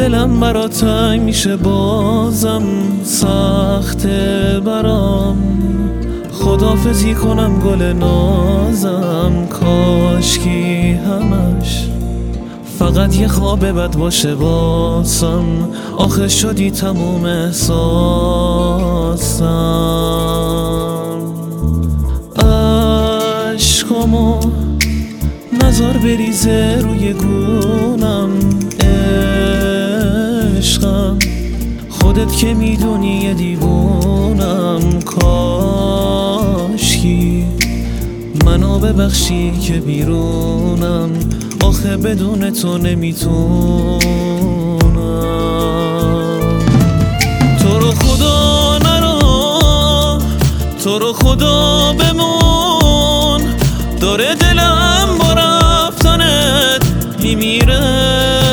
دلم برات تنگ میشه بازم سخته برام خداحافظی کنم گل نازم کاشکی همش فقط یه خواب بد باشه واسم آخه شدی تموم احساسم عشقامو نظر بریزه روی گونم عشقم خودت که میدونی یه دیوونم کاشکی منو ببخشی که بیرونم آخه بدون تو نمیتونم تو رو خدا نرو تو رو خدا بمون داره دلم با رفتنت میمیره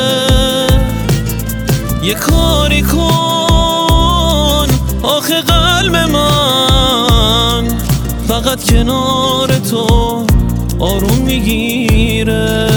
یه کاری کن آخه قلب من فقط کنار تو آروم میگیره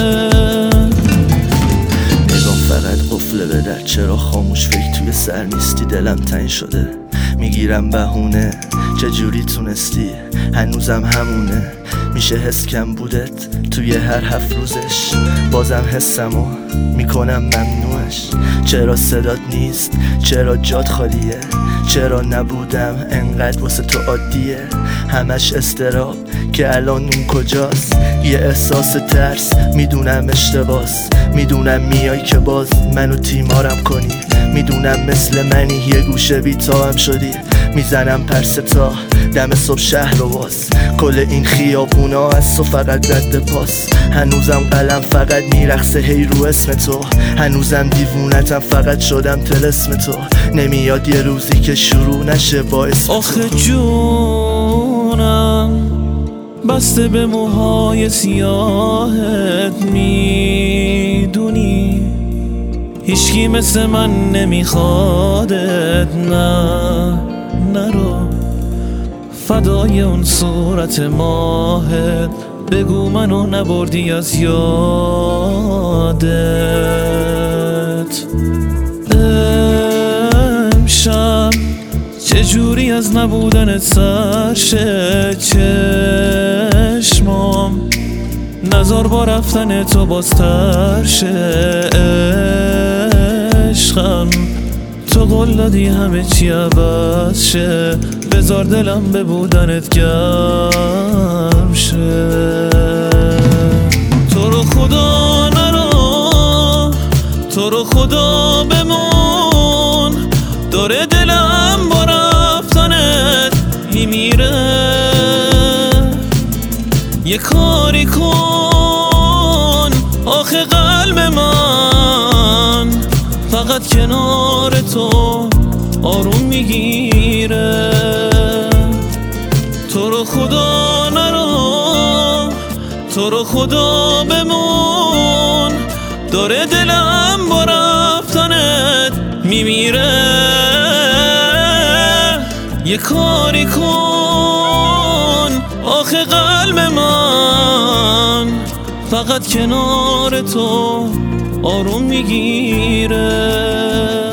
نگاه فقط قفله به در چرا خاموش فکر توی سر نیستی دلم تنگ شده میگیرم بهونه چجوری تونستی هنوزم همونه میشه حس کم بودت توی هر 7 روزش بازم حسمو میکنم ممنوعش چرا صدات نیست چرا جات خالیه چرا نبودم انقدر واسه تو عادیه همش استراب که الان اون کجاست یه احساس ترس میدونم اشتباس میدونم میای که باز منو تیمارم کنی میدونم مثل منی یه گوشه بیتام شدی میزنم پرستا دم صبح شهر رو باز کل این خیابونا از تو فقط رد پاس هنوزم قلم فقط میرقصه هی رو اسم تو هنوزم دیوونتم فقط شدم طلسم تو نمیاد یه روزی که شروع نشه با اسم آخه جونم بسته به موهای سیاهت میدونی هیچکی مثل من نمیخوادت نرو فدای اون صورت ماهت بگو منو نبردی از یادت امشب چجوری از نبودنت سرشه چشمام نظر با رفتن تو بازتر شه عشقم تو قول دادی همه چی عوض شه بذار دلم به بودنت گرم شه تو رو خدا نرو تو رو خدا بمون داره دلم با رفتنت میمیره یه کاری کن آخه قلب من فقط کنار تو آروم میگیره تو رو خدا نرو تو رو خدا بمون داره دلم با رفتنت میمیره یه کاری کن آخه قلب من فقط کنار تو آروم میگیره